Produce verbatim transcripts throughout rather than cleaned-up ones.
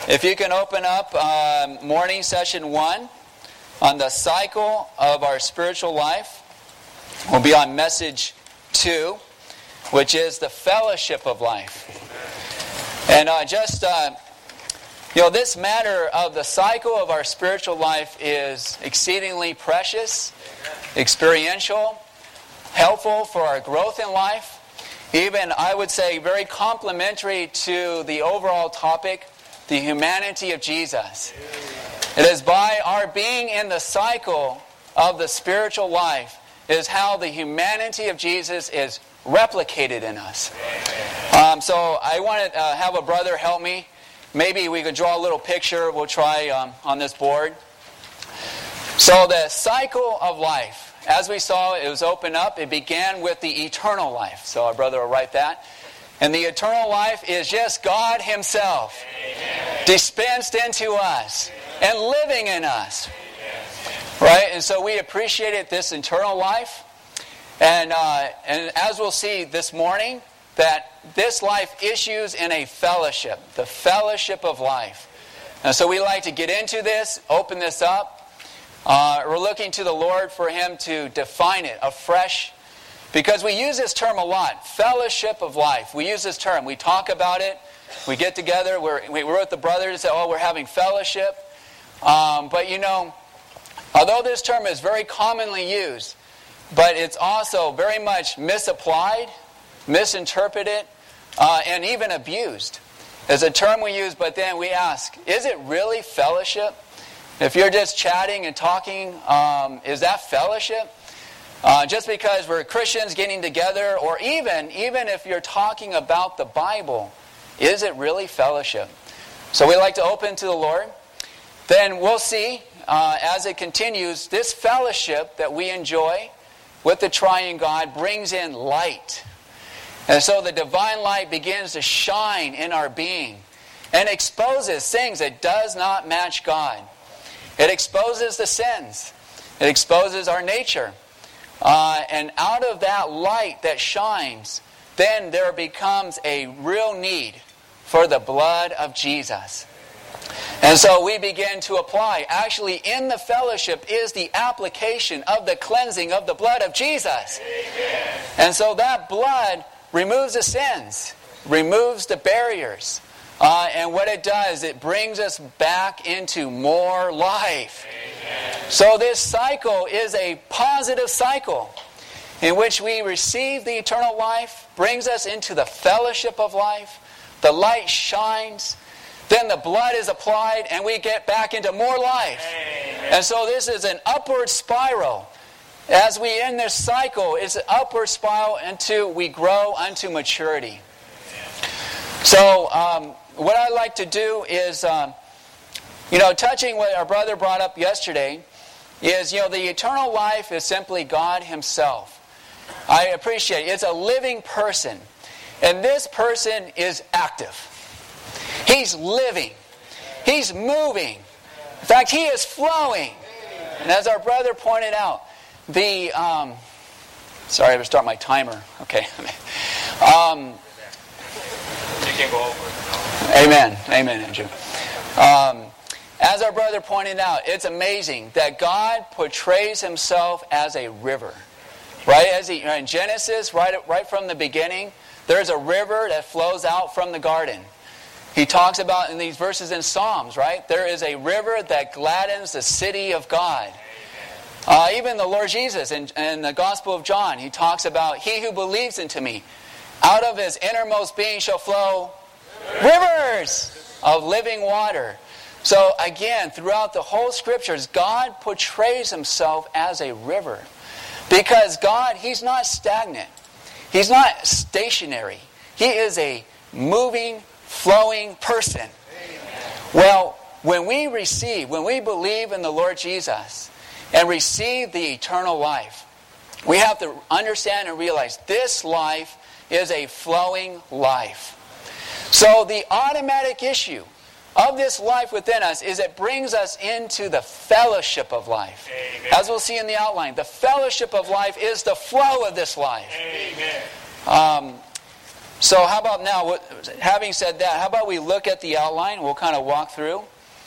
If you can open up uh, morning session one on the cycle of our spiritual life, we'll be on message two, which is the fellowship of life. And uh, just, uh, you know, this matter of the cycle of our spiritual life is exceedingly precious, experiential, helpful for our growth in life. Even, I would say, very complementary to the overall topic, the humanity of Jesus. It is by our being in the cycle of the spiritual life is how the humanity of Jesus is replicated in us. Um, so I want to uh, have a brother help me. Maybe we could draw a little picture. We'll try um, on this board. So the cycle of life, as we saw, it was opened up. It began with the eternal life. So our brother will write that. And the eternal life is just God Himself, Amen, dispensed into us, Amen, and living in us. Amen. Right? And so we appreciated this eternal life. And, uh, and as we'll see this morning, that this life issues in a fellowship, the fellowship of life. And so we like to get into this, open this up. Uh, we're looking to the Lord for Him to define it afresh. Because we use this term a lot, fellowship of life. We use this term. We talk about it. We get together. We're, we we're with the brothers and say, oh, we're having fellowship. Um, but you know, although this term is very commonly used, but it's also very much misapplied, misinterpreted, uh, and even abused. It's a term we use, but then we ask, is it really fellowship? If you're just chatting and talking, um, is that fellowship? Uh, just because we're Christians getting together, or even, even if you're talking about the Bible, is it really fellowship? So we like to open to the Lord. Then we'll see, uh, as it continues, this fellowship that we enjoy with the triune God brings in light. And so the divine light begins to shine in our being and exposes things that does not match God. It exposes the sins. It exposes our nature. Uh, and out of that light that shines, then there becomes a real need for the blood of Jesus. And so we begin to apply. Actually, in the fellowship is the application of the cleansing of the blood of Jesus. Amen. And so that blood removes the sins, removes the barriers. Uh, and what it does, it brings us back into more life. Amen. So this cycle is a positive cycle in which we receive the eternal life, brings us into the fellowship of life, the light shines, then the blood is applied, and we get back into more life. Amen. And so this is an upward spiral. As we end this cycle, it's an upward spiral until we grow unto maturity. So um, what I like to do is, um, you know, touching what our brother brought up yesterday, is, you know, the eternal life is simply God Himself. I appreciate it. It's a living person. And this person is active. He's living. He's moving. In fact, He is flowing. And as our brother pointed out, the... Um, sorry, I have to start my timer. Okay. um, you can go over. Amen. Amen, Andrew. Um, as our brother pointed out, it's amazing that God portrays Himself as a river. Right? As he, in Genesis, right, right from the beginning, there's a river that flows out from the garden. He talks about in these verses in Psalms, right? There is a river that gladdens the city of God. Uh, even the Lord Jesus in, in the Gospel of John, He talks about, He who believes into me, out of his innermost being shall flow rivers of living water. So again, throughout the whole Scriptures, God portrays Himself as a river. Because God, He's not stagnant. He's not stationary. He is a moving, flowing person. Well, when we receive, when we believe in the Lord Jesus and receive the eternal life, we have to understand and realize this life is a flowing life. So the automatic issue of this life within us is it brings us into the fellowship of life. Amen. As we'll see in the outline, the fellowship of life is the flow of this life. Amen. Um, So how about now, what, having said that, how about we look at the outline? We'll kind of walk through.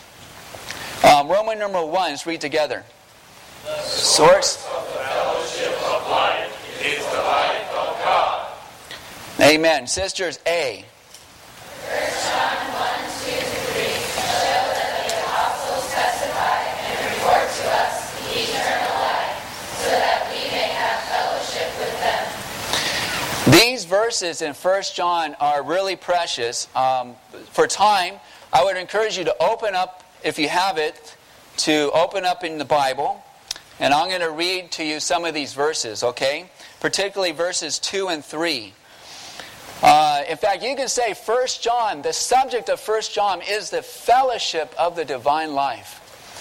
Um, Roman number one, let's read together. The source, source of the fellowship of life is the life of God. Amen. Sisters, A. First John one, two to three show that the apostles testify and report to us the eternal life, so that we may have fellowship with them. These verses in First John are really precious. Um, for time, I would encourage you to open up, if you have it, to open up in the Bible. And I'm going to read to you some of these verses, okay? Particularly verses two and three. Uh, in fact, you can say First John, the subject of First John is the fellowship of the divine life.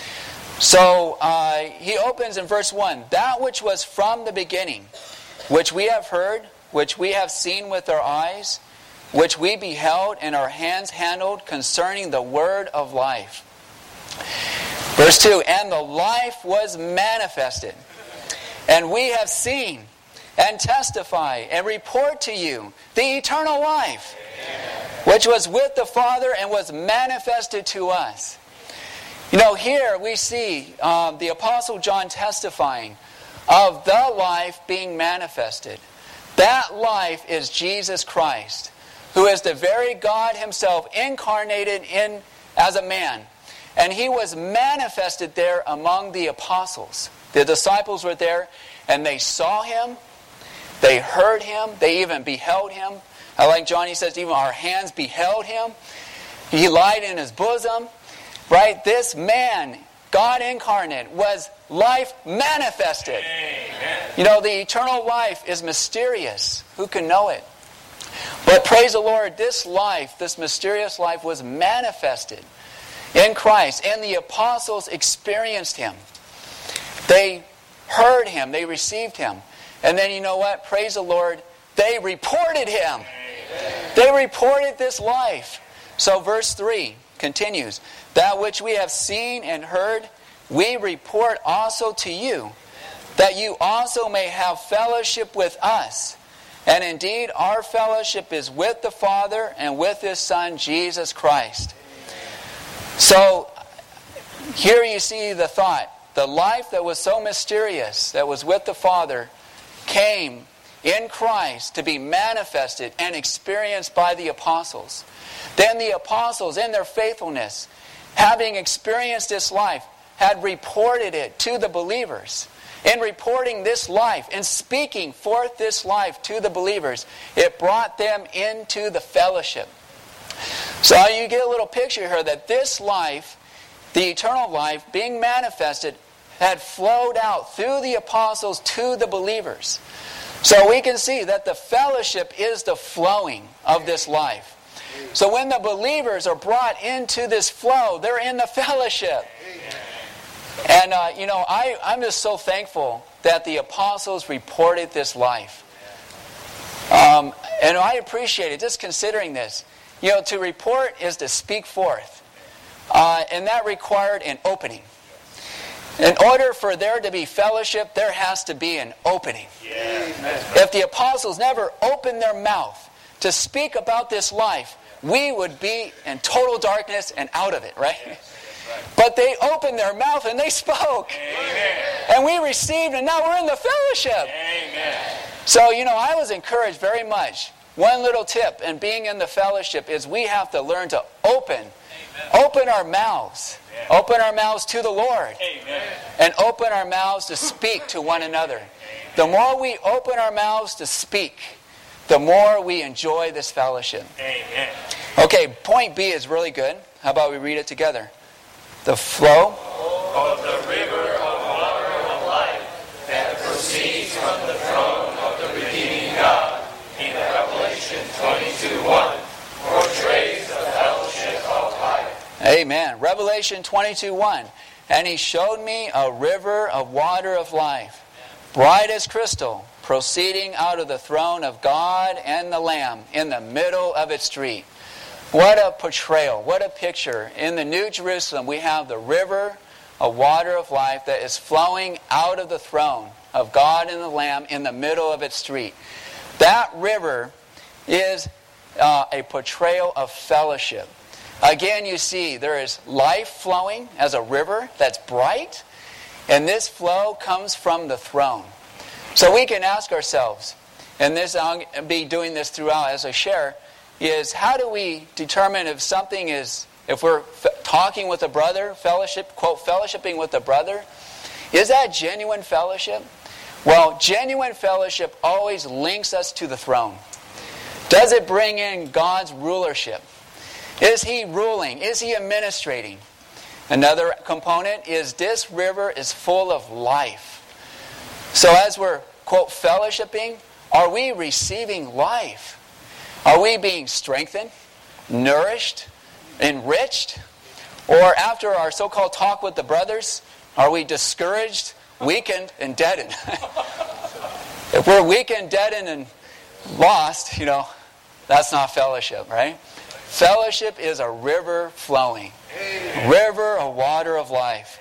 So uh, he opens in verse one, that which was from the beginning, which we have heard, which we have seen with our eyes, which we beheld and our hands handled concerning the word of life. Verse two, and the life was manifested, and we have seen and testify and report to you the eternal life, which was with the Father and was manifested to us. You know, here we see um, the Apostle John testifying of the life being manifested. That life is Jesus Christ, who is the very God himself incarnated in as a man. And he was manifested there among the apostles. The disciples were there, and they saw him, they heard him, they even beheld him. I like John, he says, even our hands beheld him. He lied in his bosom. Right? This man, God incarnate, was life manifested. Amen. You know, the eternal life is mysterious. Who can know it? But praise the Lord, this life, this mysterious life was manifested in Christ, and the apostles experienced him. They heard him, they received him. And then you know what? Praise the Lord, they reported him. Amen. They reported this life. So verse three continues, that which we have seen and heard, we report also to you, that you also may have fellowship with us. And indeed, our fellowship is with the Father and with his Son, Jesus Christ. So, here you see the thought. The life that was so mysterious, that was with the Father, came in Christ to be manifested and experienced by the apostles. Then the apostles, in their faithfulness, having experienced this life, had reported it to the believers. In reporting this life, in speaking forth this life to the believers, it brought them into the fellowship. So you get a little picture here that this life, the eternal life, being manifested, had flowed out through the apostles to the believers. So we can see that the fellowship is the flowing of this life. So when the believers are brought into this flow, they're in the fellowship. And, uh, you know, I, I'm just so thankful that the apostles reported this life. Um, and I appreciate it, just considering this. You know, to report is to speak forth. Uh, and that required an opening. In order for there to be fellowship, there has to be an opening. Yeah. If the apostles never opened their mouth to speak about this life, we would be in total darkness and out of it, right? Yes. Right. But they opened their mouth and they spoke. Amen. And we received, and now we're in the fellowship. Amen. So, you know, I was encouraged very much. One little tip in being in the fellowship is we have to learn to open. Amen. Open our mouths. Yeah. Open our mouths to the Lord. Amen. And open our mouths to speak to one another. Amen. The more we open our mouths to speak, the more we enjoy this fellowship. Amen. Okay, point B is really good. How about we read it together? The flow of the river of water of life that proceeds from the throne of the redeeming God in Revelation twenty-two one portrays the fellowship of life. Amen. Revelation twenty-two one. And he showed me a river of water of life, bright as crystal, proceeding out of the throne of God and the Lamb in the middle of its street. What a portrayal, what a picture. In the New Jerusalem, we have the river of water of life that is flowing out of the throne of God and the Lamb in the middle of its street. That river is uh, a portrayal of fellowship. Again, you see there is life flowing as a river that's bright, and this flow comes from the throne. So we can ask ourselves, and this I'll be doing this throughout as I share, is how do we determine if something is, if we're f- talking with a brother, fellowship, quote, fellowshipping with a brother, is that genuine fellowship? Well, genuine fellowship always links us to the throne. Does it bring in God's rulership? Is He ruling? Is He administrating? Another component is this river is full of life. So as we're, quote, fellowshipping, are we receiving life? Are we being strengthened, nourished, enriched? Or after our so-called talk with the brothers, are we discouraged, weakened, and deadened? If we're weakened, deadened, and lost, you know, that's not fellowship, right? Fellowship is a river flowing. Amen. River, a water of life.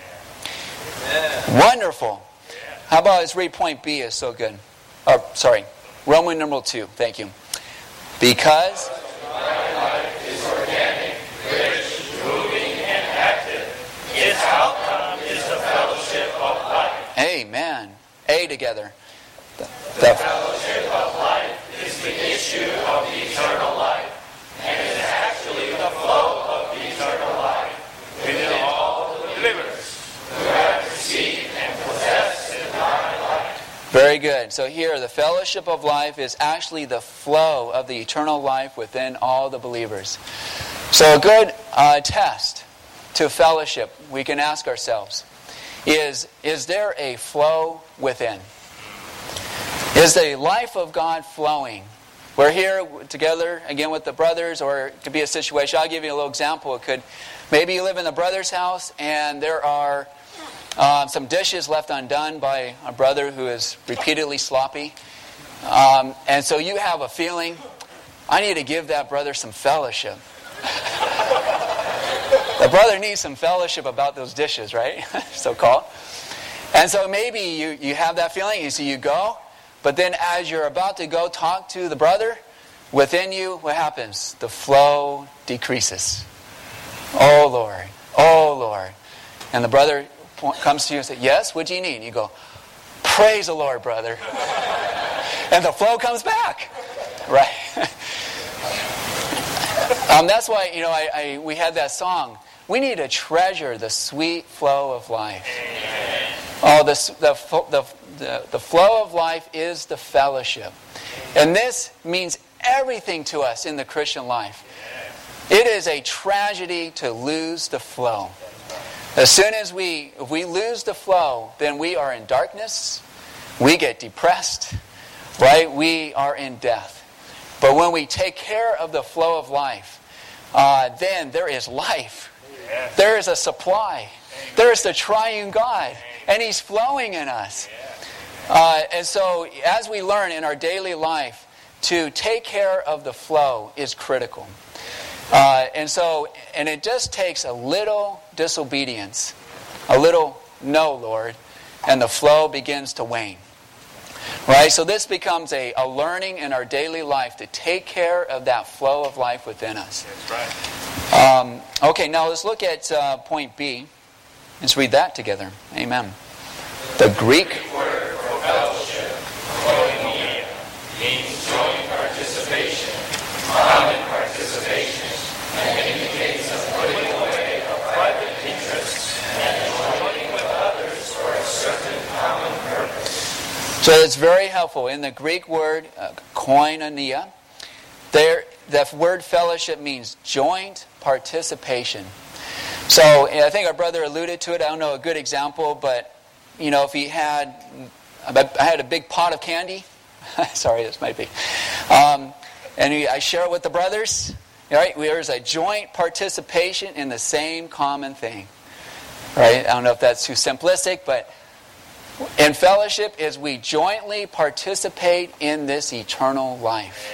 Amen. Wonderful. How about let's read point B is so good. Oh, sorry. Roman numeral two. Thank you. Because my life is organic, rich, moving, and active. Its outcome is the fellowship of life. Amen. A together. The, the, the fellowship of life is the issue of the eternal life, and is actually the flow of the eternal life within all the believers who have received and possessed the divine life. Very good. So here, the fellowship of life is actually the flow of the eternal life within all the believers. So a good uh, test to fellowship, we can ask ourselves, is, is there a flow within? Is the life of God flowing? We're here together, again, with the brothers, or it could be a situation. I'll give you a little example. It could, maybe you live in a brother's house, and there are uh, some dishes left undone by a brother who is repeatedly sloppy. Um, and so you have a feeling, I need to give that brother some fellowship. The brother needs some fellowship about those dishes, right? So-called. And so maybe you, you have that feeling, and so you go. But then as you're about to go talk to the brother, within you, what happens? The flow decreases. Oh, Lord. Oh, Lord. And the brother comes to you and says, yes, what do you need? And you go, praise the Lord, brother. And the flow comes back. Right? um, that's why, you know, I, I we had that song. We need to treasure the sweet flow of life. Oh, the, the, the, the, the flow of life is the fellowship. And this means everything to us in the Christian life. It is a tragedy to lose the flow. As soon as we, if we lose the flow, then we are in darkness, we get depressed, right? We are in death. But when we take care of the flow of life, uh, then there is life. There is a supply. There is the triune God. And He's flowing in us. Uh, and so as we learn in our daily life, to take care of the flow is critical. Uh, and so, and it just takes a little disobedience, a little no, Lord, and the flow begins to wane. Right? So this becomes a, a learning in our daily life to take care of that flow of life within us. That's right. Um, okay, now let's look at uh, point B. Let's read that together. Amen. The Greek word for fellowship, koinonia, means joint participation, common participation, and indicates a putting away of private interests and joining with others for a certain common purpose. So it's very helpful. In the Greek word uh, koinonia, there the word fellowship means joint participation. So I think our brother alluded to it. I don't know a good example, but you know, if he had, I had a big pot of candy. Sorry, this might be. Um, and he, I share it with the brothers. Right? There's a joint participation in the same common thing. Right? I don't know if that's too simplistic, but in fellowship is we jointly participate in this eternal life.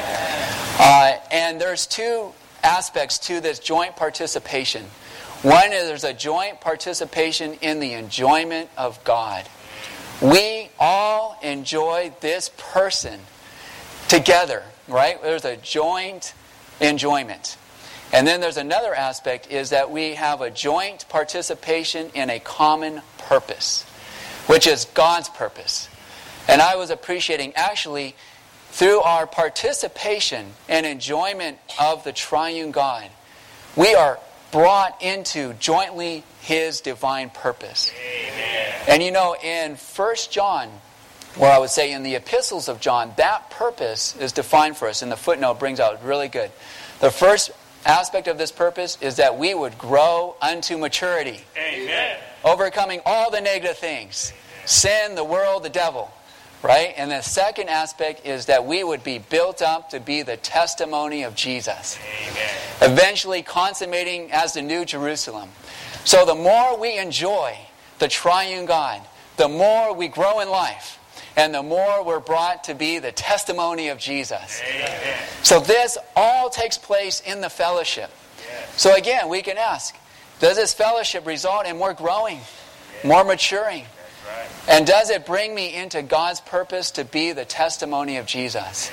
Uh, and there's two aspects to this joint participation. One is there's a joint participation in the enjoyment of God. We all enjoy this person together. right? There's a joint enjoyment. And then there's another aspect is that we have a joint participation in a common purpose, which is God's purpose. And I was appreciating actually through our participation and enjoyment of the triune God, we are brought into jointly His divine purpose. Amen. And you know, in First John, or I would say in the epistles of John, that purpose is defined for us. And the footnote brings out really good. The first aspect of this purpose is that we would grow unto maturity. Amen. Overcoming all the negative things. Sin, the world, the devil. Right? And the second aspect is that we would be built up to be the testimony of Jesus. Amen. Eventually consummating as the New Jerusalem. So the more we enjoy the triune God, the more we grow in life. And the more we're brought to be the testimony of Jesus. Amen. So this all takes place in the fellowship. Yes. So again, we can ask, does this fellowship result in more growing, yes. more maturing? Right. And does it bring me into God's purpose to be the testimony of Jesus?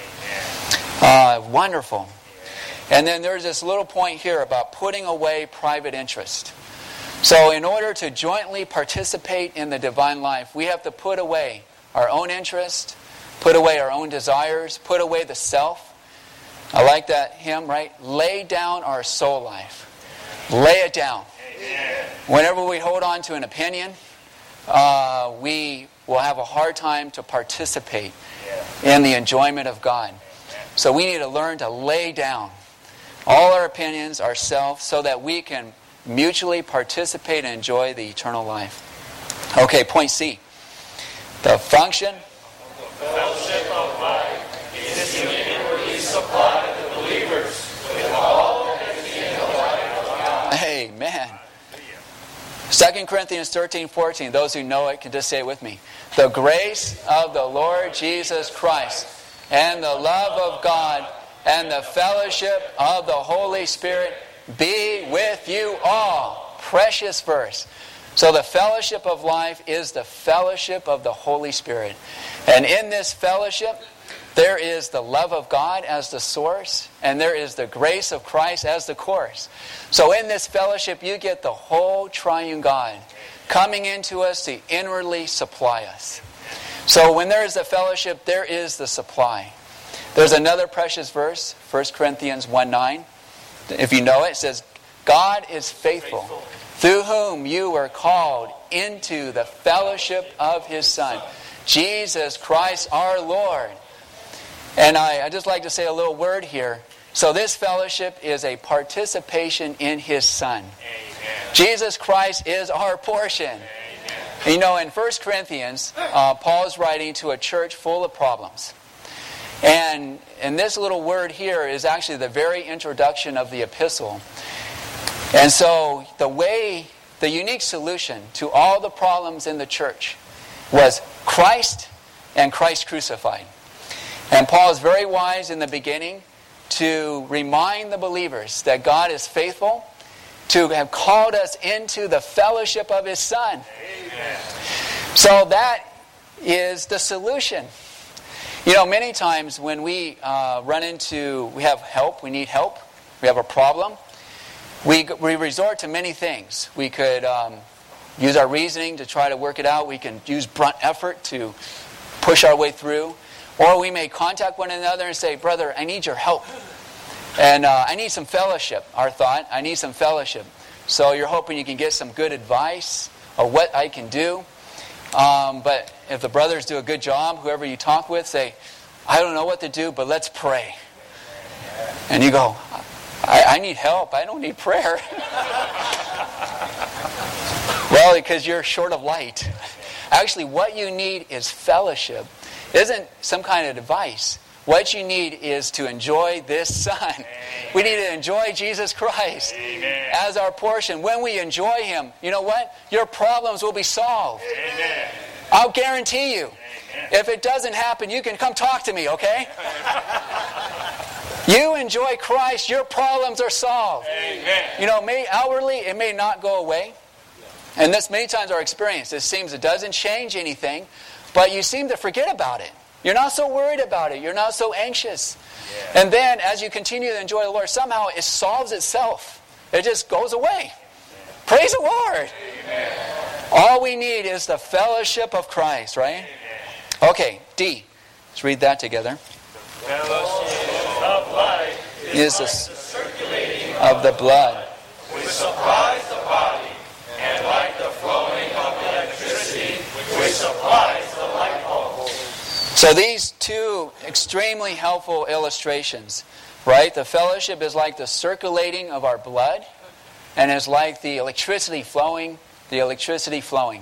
Uh, wonderful. And then there's this little point here about putting away private interest. So in order to jointly participate in the divine life, we have to put away our own interest, put away our own desires, put away the self. I like that hymn, right? Lay down our soul life. Lay it down. Amen. Whenever we hold on to an opinion, uh, we will have a hard time to participate Yeah. in the enjoyment of God. So we need to learn to lay down all our opinions, ourselves, so that we can mutually participate and enjoy the eternal life. Okay, point C. The function The fellowship of life is to inwardly supply the believers with all that is in the life of God. Amen. Second Corinthians thirteen fourteen. Those who know it can just say it with me. The grace of the Lord Jesus Christ and the love of God and the fellowship of the Holy Spirit be with you all. Precious verse. So the fellowship of life is the fellowship of the Holy Spirit. And in this fellowship, there is the love of God as the source, and there is the grace of Christ as the course. So in this fellowship, you get the whole triune God coming into us to inwardly supply us. So when there is the fellowship, there is the supply. There's another precious verse, First Corinthians one nine. If you know it, it says, God is faithful, through whom you were called into the fellowship of His Son, Jesus Christ our Lord. And I, I just like to say a little word here. So this fellowship is a participation in His Son. Amen. Jesus Christ is our portion. Amen. You know, in First Corinthians, uh, Paul is writing to a church full of problems. And, and this little word here is actually the very introduction of the epistle. And so the way, the unique solution to all the problems in the church was Christ and Christ crucified. And Paul is very wise in the beginning to remind the believers that God is faithful, to have called us into the fellowship of His Son. Amen. So that is the solution. You know, many times when we uh, run into, we have help, we need help, we have a problem, we, we resort to many things. We could um, use our reasoning to try to work it out. We can use brunt effort to push our way through. Or we may contact one another and say, brother, I need your help. And uh, I need some fellowship, our thought. I need some fellowship. So you're hoping you can get some good advice or what I can do. Um, but if the brothers do a good job, whoever you talk with, say, I don't know what to do, but let's pray. And you go, I, I need help. I don't need prayer. Well, because you're short of light. Actually, what you need is fellowship. It isn't some kind of advice. What you need is to enjoy this Son. Amen. We need to enjoy Jesus Christ Amen. As our portion. When we enjoy Him, you know what? Your problems will be solved. Amen. I'll guarantee you. Amen. If it doesn't happen, you can come talk to me, okay? You enjoy Christ, your problems are solved. Amen. You know, may outwardly it may not go away. And this many times our experience. It seems it doesn't change anything, but you seem to forget about it. You're not so worried about it. You're not so anxious. Yeah. And then as you continue to enjoy the Lord, somehow it solves itself. It just goes away. Amen. Praise the Lord. Amen. All we need is the fellowship of Christ, right? Amen. Okay, D. Let's read that together. The fellowship of life is, is the, like the circulating of the blood, which supplies the body, and like the flowing of electricity, which supplies the light bulb. So these two extremely helpful illustrations, right? The fellowship is like the circulating of our blood, and is like the electricity flowing, the electricity flowing.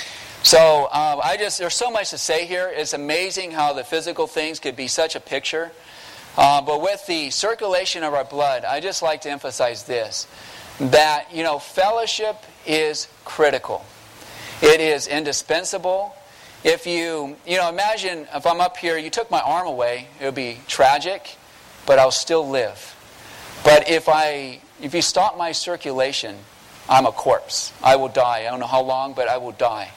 So um, I just there's so much to say here. It's amazing how the physical things could be such a picture. Uh, but with the circulation of our blood, I just like to emphasize this, that, you know, fellowship is critical. It is indispensable. If you, you know, imagine if I'm up here, you took my arm away, it would be tragic, but I'll still live. But if I, if you stop my circulation, I'm a corpse. I will die. I don't know how long, but I will die.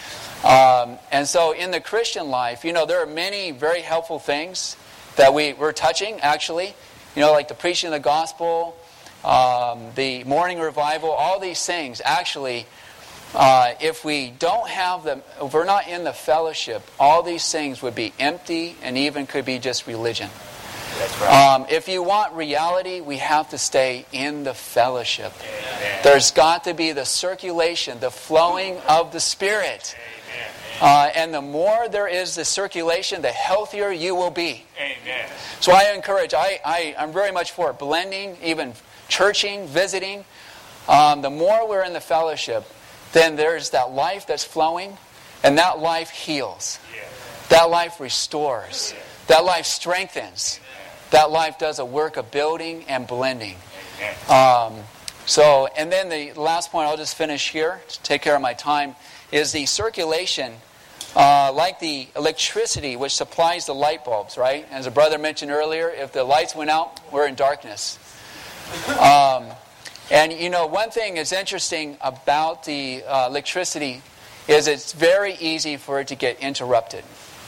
Um, and so in the Christian life, you know, there are many very helpful things that we, we're touching, actually. You know, like the preaching of the gospel, um, the morning revival, all these things. Actually, uh, if we don't have them, if we're not in the fellowship, all these things would be empty and even could be just religion. That's right. Um, if you want reality, we have to stay in the fellowship. Amen. There's got to be the circulation, the flowing of the Spirit. Uh, and the more there is the circulation, the healthier you will be. Amen. So I encourage, I, I, I'm very much for blending, even churching, visiting. Um, the more we're in the fellowship, then there's that life that's flowing, and that life heals. Yeah. That life restores. Yeah. That life strengthens. Yeah. That life does a work of building and blending. Um, so, and then the last point, I'll just finish here to take care of my time, is the circulation, uh, like the electricity which supplies the light bulbs, right? As a brother mentioned earlier, if the lights went out, we're in darkness. Um, and you know, one thing that's interesting about the uh, electricity is it's very easy for it to get interrupted.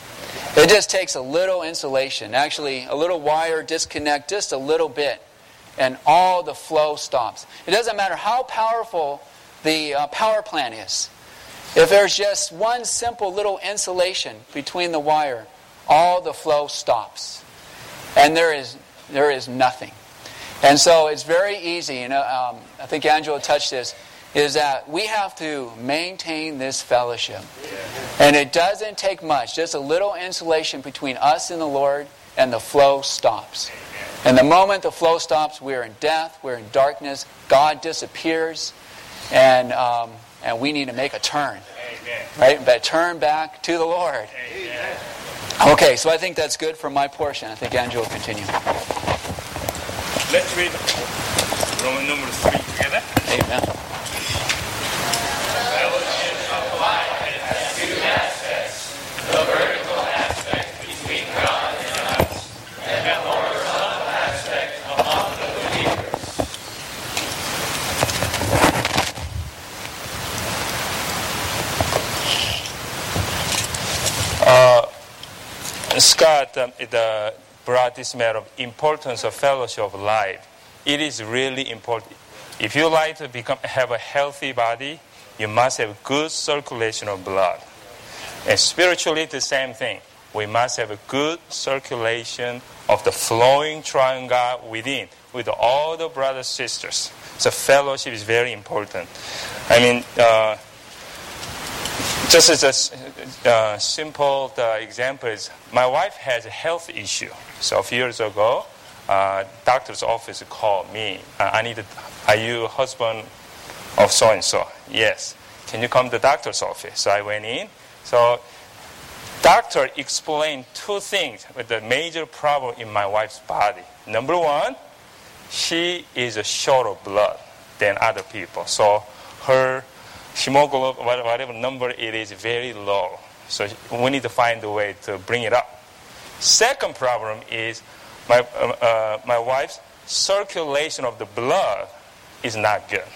It just takes a little insulation, actually a little wire disconnect just a little bit, and all the flow stops. It doesn't matter how powerful the uh, power plant is. If there's just one simple little insulation between the wire, all the flow stops. And there is there is nothing. And so it's very easy, you know, um, I think Angela touched this, is that we have to maintain this fellowship. And it doesn't take much, just a little insulation between us and the Lord, and the flow stops. And the moment the flow stops, we're in death, we're in darkness, God disappears, and... Um, And we need to make a turn. Amen. Right? But turn back to the Lord. Amen. Okay, so I think that's good for my portion. I think Angela will continue. Let's read Roman numeral three together. Amen. The fellowship of life has two aspects. The vertical aspect between God and us, and the horizontal aspect among the believers. Uh, Scott um, the, brought this matter of importance of fellowship of life. It is really important. If you like to become have a healthy body, you must have good circulation of blood. And spiritually, the same thing. We must have a good circulation of the flowing triune God within, with all the brothers and sisters. So fellowship is very important. I mean, uh, just as a uh, simple uh, example is, my wife has a health issue. So a few years ago, uh, doctor's office called me. Uh, I need. A, are you husband of so and so? Yes. Can you come to the doctor's office? So I went in. So doctor explained two things with the major problem in my wife's body. Number one, she is short of blood than other people. So her hemoglobin, whatever number it is, very low. So we need to find a way to bring it up. Second problem is my uh, uh, my wife's circulation of the blood is not good.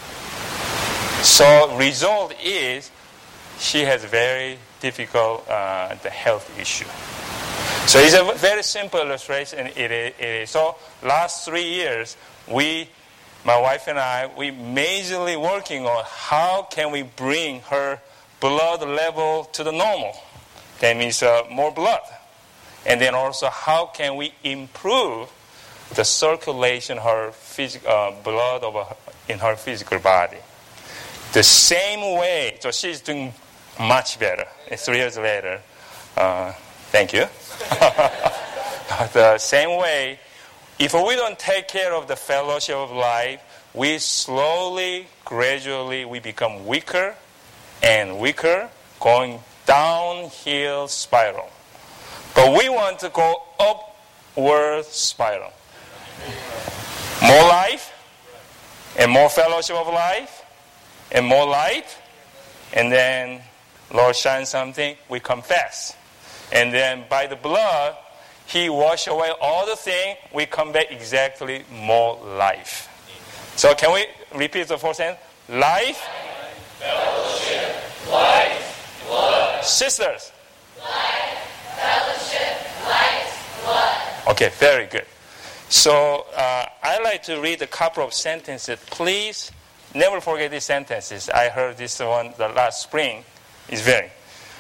So result is she has very difficult uh, the health issue. So it's a very simple illustration. It is, it is. So last three years, we, my wife and I, we majorly working on how can we bring her blood level to the normal. That means uh, more blood. And then also how can we improve the circulation of her phys- uh, blood over her, in her physical body. The same way, so she's doing much better. It's three years later. Uh, thank you. The same way, if we don't take care of the fellowship of life, we slowly, gradually, we become weaker and weaker, going downhill spiral. But we want to go upward spiral. More life, and more fellowship of life, and more light, and then Lord shines something, we confess. And then by the blood, He washed away all the things, we come back exactly more life. So can we repeat the four sentence? Life, fellowship, life, blood. Sisters. Life, fellowship, life, blood. Okay, very good. So uh, I like to read a couple of sentences. Please never forget these sentences. I heard this one the last spring. It's very.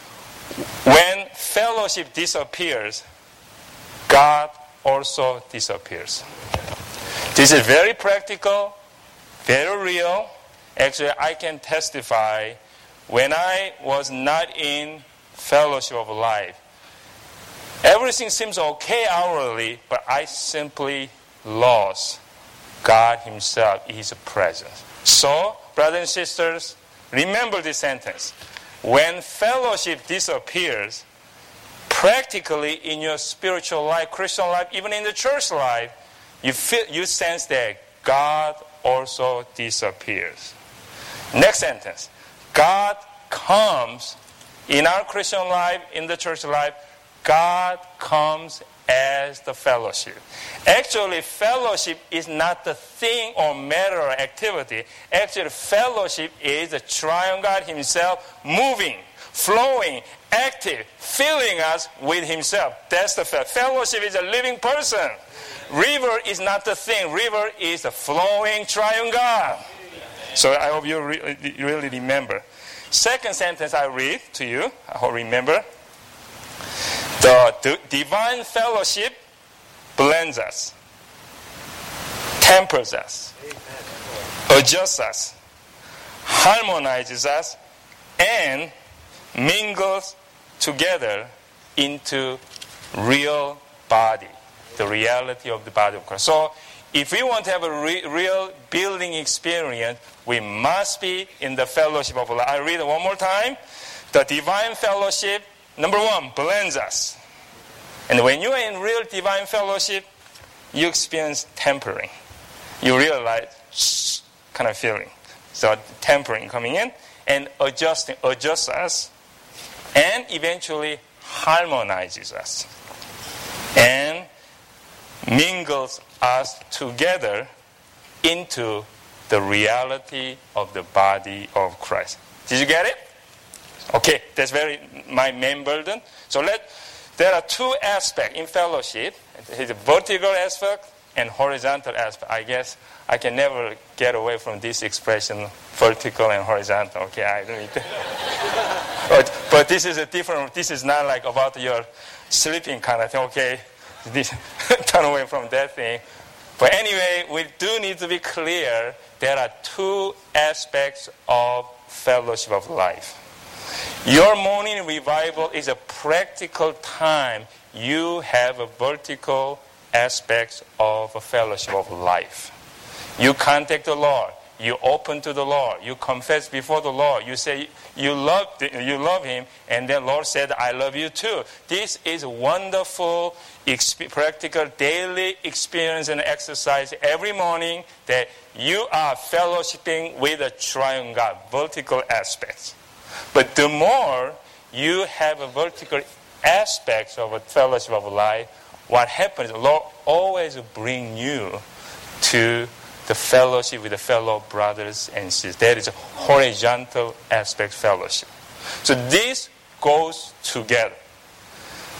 When fellowship disappears, God also disappears. This is very practical, very real. Actually, I can testify when I was not in fellowship of life. Everything seems okay outwardly, but I simply lost God Himself in His presence. So, brothers and sisters, remember this sentence. When fellowship disappears, practically in your spiritual life, Christian life, even in the church life, you feel, you sense that God also disappears. Next sentence. God comes in our Christian life, in the church life, God comes as the fellowship. Actually, fellowship is not the thing or matter or activity. Actually, fellowship is the triune God Himself moving, flowing, active, filling us with Himself. That's the fellowship. Fellowship is a living person. River is not the thing. River is the flowing triune God. So I hope you re- really remember. Second sentence I read to you. I hope you remember. The d- divine fellowship blends us, tempers us, adjusts us, harmonizes us, and mingles together into real body, the reality of the body of Christ. So if we want to have a re- real building experience, we must be in the fellowship of life. I read it one more time. The divine fellowship, number one, blends us. And when you are in real divine fellowship, you experience tempering. You realize kind of feeling. So tempering coming in and adjusting, adjusts us, and eventually harmonizes us and mingles us together into the reality of the body of Christ. Did you get it? Okay, that's very my main burden. So let there are two aspects in fellowship. It's a vertical aspect and horizontal aspect. I guess I can never get away from this expression, vertical and horizontal. Okay, I don't need to. but, but this is a different, this is not like about your sleeping kind of thing. Okay, this, turn away from that thing. But anyway, we do need to be clear. There are two aspects of fellowship of life. Your morning revival is a practical time. You have a vertical aspect of a fellowship of life. You contact the Lord. You open to the Lord. You confess before the Lord. You say you love you love Him, and then Lord said, "I love you too." This is a wonderful, exp- practical, daily experience and exercise every morning that you are fellowshipping with a triune God, vertical aspects. But the more you have a vertical aspect of a fellowship of life, what happens, the Lord always brings you to the fellowship with the fellow brothers and sisters. That is a horizontal aspect fellowship. So this goes together.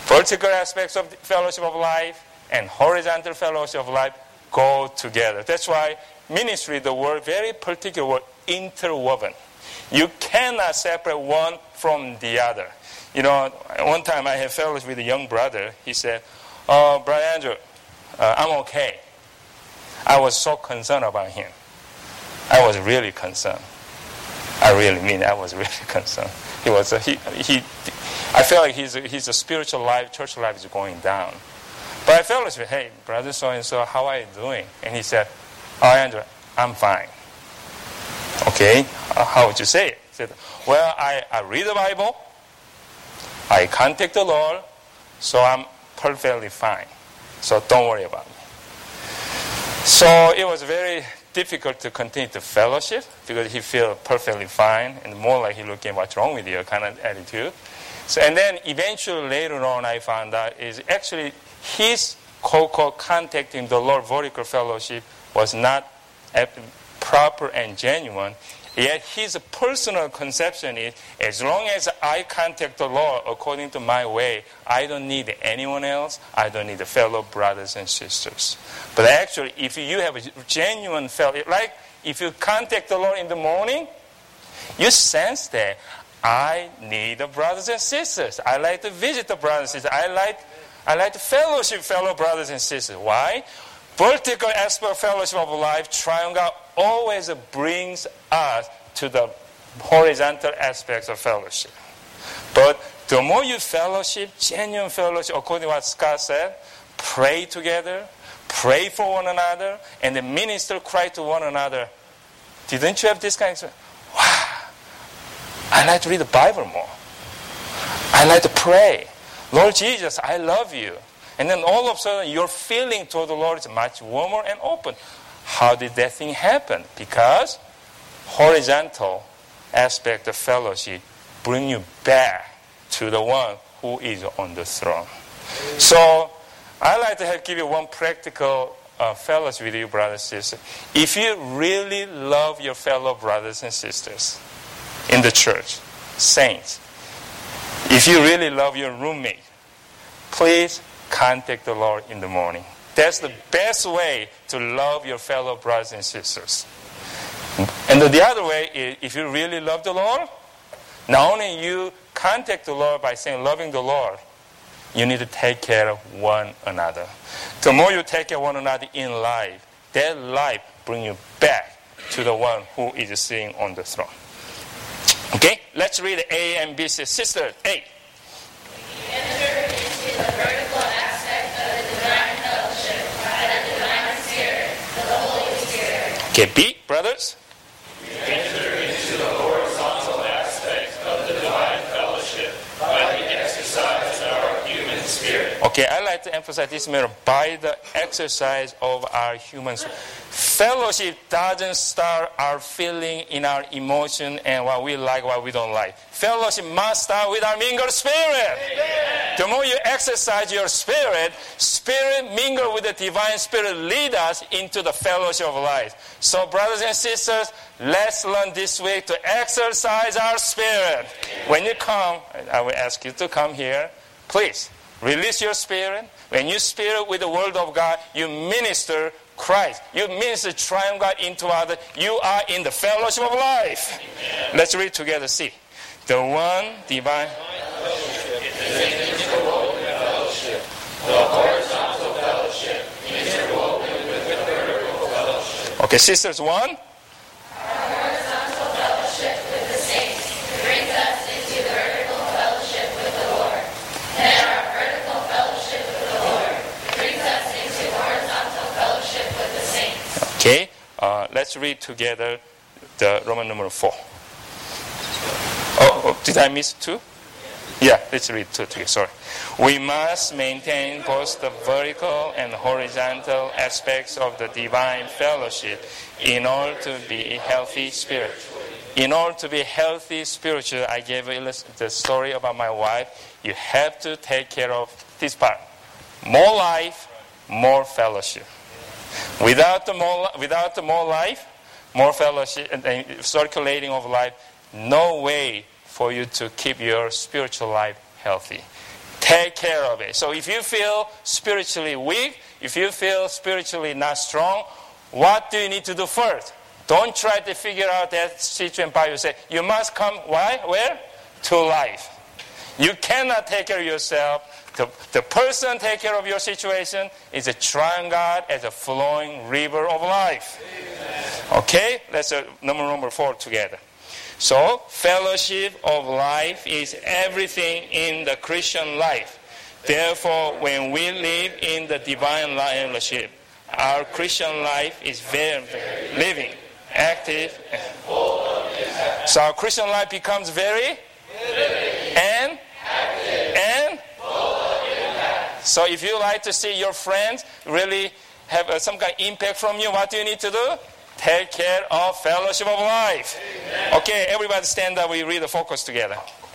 Vertical aspects of the fellowship of life and horizontal fellowship of life go together. That's why ministry, the word, very particular word, interwoven. You cannot separate one from the other. You know, one time I had fellowship with a young brother. He said, "Oh, Brother Andrew, uh, I'm okay." I was so concerned about him. I was really concerned. I really mean I was really concerned. He was, uh, he, he, I felt like his, his spiritual life, church life is going down. But I fellowship, "Hey, brother so-and-so, how are you doing?" And he said, "Oh, Andrew, I'm fine." "Okay, uh, how would you say it?" He said, "Well, I, I read the Bible, I contact the Lord, so I'm perfectly fine. So don't worry about me." So it was very difficult to continue to fellowship because he felt perfectly fine and more like he looking, "What's wrong with you?" kind of attitude. So, and then eventually later on I found out is actually his co-co contacting the Lord vertical fellowship was not proper and genuine. Yet his personal conception is, as long as I contact the Lord according to my way, I don't need anyone else. I don't need the fellow brothers and sisters. But actually, if you have a genuine fellowship, like if you contact the Lord in the morning, you sense that I need the brothers and sisters. I like to visit the brothers and sisters. I like, I like to fellowship fellow brothers and sisters. Why? Vertical aspect of fellowship of life, triangle, always brings us to the horizontal aspects of fellowship. But the more you fellowship, genuine fellowship, according to what Scott said, pray together, pray for one another, and then minister Christ to one another. Didn't you have this kind of experience? Wow, I like to read the Bible more. I like to pray. Lord Jesus, I love you. And then all of a sudden, your feeling toward the Lord is much warmer and open. How did that thing happen? Because horizontal aspect of fellowship bring you back to the one who is on the throne. So I like to have, give you one practical uh, fellowship with you, brothers and sisters. If you really love your fellow brothers and sisters in the church, saints, if you really love your roommate, please contact the Lord in the morning. That's the best way to love your fellow brothers and sisters. And the other way is, if you really love the Lord, not only you contact the Lord by saying loving the Lord, you need to take care of one another. The more you take care of one another in life, that life brings you back to the one who is sitting on the throne. Okay, let's read A and B. Sister A. Enter into the vertical aspect of the divine fellowship by the divine Spirit, the Holy Spirit. Okay, B, brothers. We enter into the horizontal aspect of the divine fellowship by the exercise of our human spirit. Okay, I like to emphasize this matter by the exercise of our human spirit. Fellowship doesn't start our feeling in our emotion and what we like, what we don't like. Fellowship must start with our mingled spirit. Amen. The more you exercise your spirit, spirit mingle with the divine spirit lead us into the fellowship of life. So brothers and sisters, let's learn this week to exercise our spirit. Amen. When you come, I will ask you to come here, please release your spirit. When you spirit with the word of God, you minister Christ. You minister triumph God into others. You are in the fellowship of life. Amen. Let's read together. See. The one divine fellowship is interwoven fellowship. The horizontal fellowship interwoven with the vertical fellowship. Okay, sisters, one. Our horizontal fellowship with the saints brings us into vertical fellowship with the Lord. And our vertical fellowship with the Lord brings us into horizontal fellowship with the saints. Okay, uh, let's read together the Roman numeral four. Oh, oh, did I miss two? Yeah, let's read two together. Sorry. We must maintain both the vertical and horizontal aspects of the divine fellowship in order to be a healthy spirit. In order to be healthy spiritual, I gave the story about my wife. You have to take care of this part. More life, more fellowship. Without the more, without the more life, more fellowship, and circulating of life, no way for you to keep your spiritual life healthy. take care of it. So if you feel spiritually weak, if you feel spiritually not strong, what do you need to do first? Don't try to figure out that situation by yourself. You must come, why? Where? To life. You cannot take care of yourself. The, the person take care of your situation is a trying God as a flowing river of life. Amen. Okay? Let's uh, number number four together. So, fellowship of life is everything in the Christian life. Therefore, when we live in the divine fellowship, our Christian life is very, very living, active, and full of impact. So our Christian life becomes very living and active and full of impact. So if you like to see your friends really have uh, some kind of impact from you, what do you need to do? Take care of fellowship of life. Amen. Okay, everybody stand up. We read the focus together.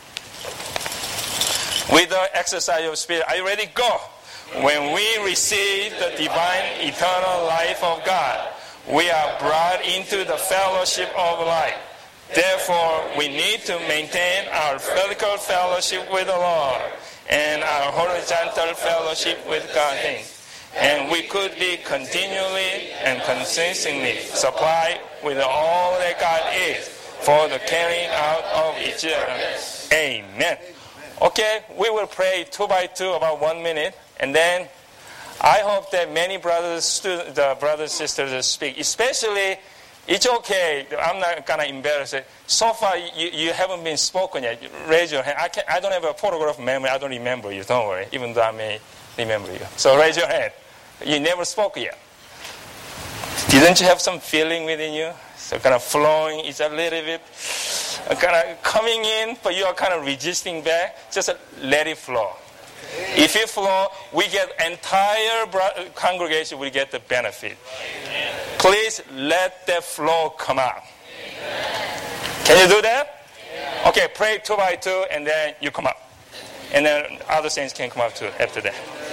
With the exercise of spirit, are you ready? Go. When we receive the divine eternal life of God, we are brought into the fellowship of life. Therefore, we need to maintain our vertical fellowship with the Lord and our horizontal fellowship with God. And we could be continually and consistently supplied with all that God is for the carrying out of each other. Amen. Okay, we will pray two by two, about one minute, and then I hope that many brothers, students, the brothers and sisters speak. Especially, it's okay. I'm not gonna embarrass it. So far, you, you haven't been spoken yet. Raise your hand. I can I don't have a photograph memory. I don't remember you. Don't worry. Even though I may remember you. So raise your hand. You never spoke yet. Didn't you have some feeling within you? So kind of flowing. It's a little bit kind of coming in, but you are kind of resisting back. Just let it flow. If you flow, we get entire congregation will get the benefit. Amen. Please let that flow come out. Amen. Can you do that? Amen. Okay, pray two by two, and then you come up. And then other saints can come up too after that.